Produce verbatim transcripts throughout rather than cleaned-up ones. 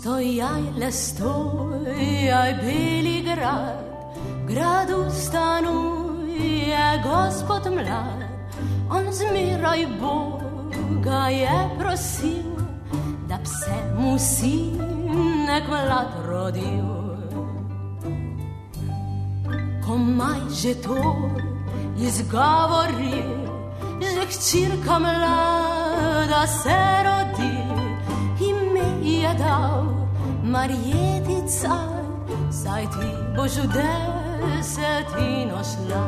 Stojaj, stojaj, beli grad, gradu stanuje Gospod mlad. On zmeraj Boga je prosil, da bi se mu sinek mlad rodil. Komaj že to izgovoril, že hčirka mlada se rodi. Ime je dal Marjetica, saj ti boš v desetino šla.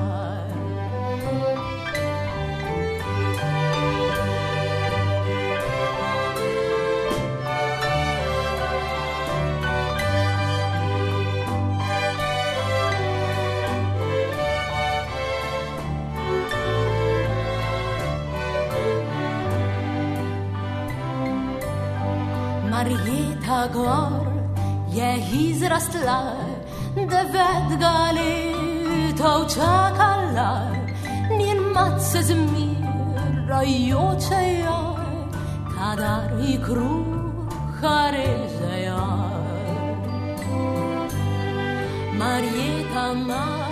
Marjeta gor je izrastla, devetega leta čakala, njen mat se zmirajočejo, kadar ji kruha režejo. Marjeta ma